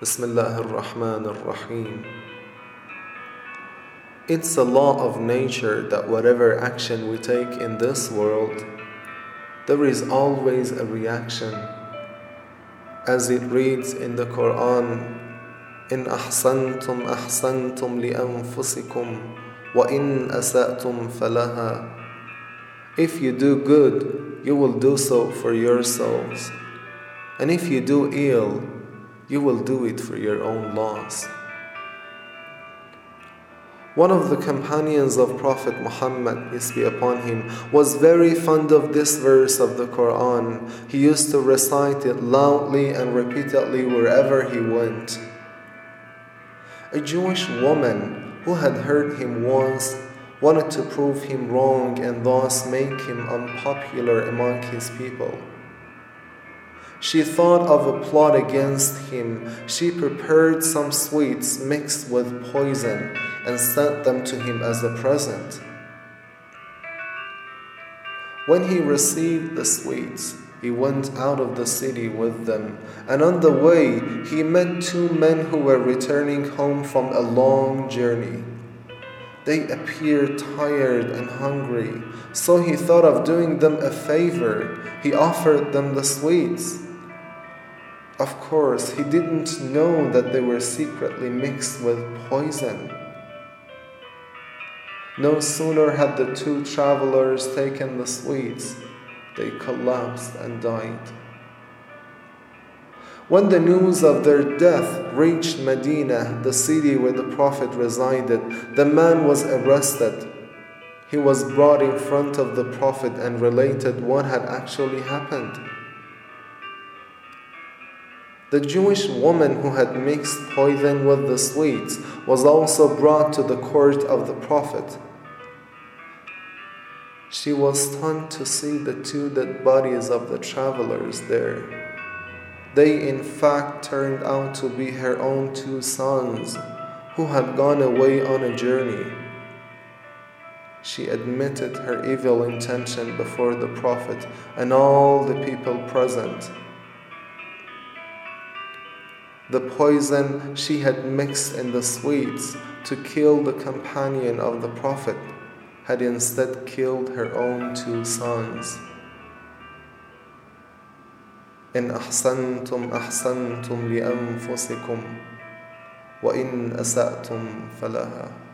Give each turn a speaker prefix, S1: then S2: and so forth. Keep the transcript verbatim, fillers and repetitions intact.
S1: Bismillah ar-Rahman ar-Rahim. It's a law of nature that whatever action we take in this world, there is always a reaction. As it reads in the Quran, إن أحسنتم أحسنتم لأنفسكم وإن أسأتم فلها. If you do good, you will do so for yourselves, and if you do ill, you will do it for your own loss. One of the companions of Prophet Muhammad, peace be upon him, was very fond of this verse of the Quran. He used to recite it loudly and repeatedly wherever he went. A Jewish woman who had heard him once wanted to prove him wrong and thus make him unpopular among his people. She thought of a plot against him. She prepared some sweets mixed with poison and sent them to him as a present. When he received the sweets, he went out of the city with them, and on the way he met two men who were returning home from a long journey. They appeared tired and hungry, so he thought of doing them a favor. He offered them the sweets. Of course, he didn't know that they were secretly mixed with poison. No sooner had the two travelers taken the sweets, they collapsed and died. When the news of their death reached Medina, the city where the Prophet resided, the man was arrested. He was brought in front of the Prophet and related what had actually happened. The Jewish woman who had mixed poison with the sweets was also brought to the court of the Prophet. She was stunned to see the two dead bodies of the travelers there. They in fact turned out to be her own two sons who had gone away on a journey. She admitted her evil intention before the Prophet and all the people present. The poison she had mixed in the sweets to kill the companion of the Prophet had instead killed her own two sons. إن أحسنتم أحسنتم لأنفسكم وإن أسأتم فلها.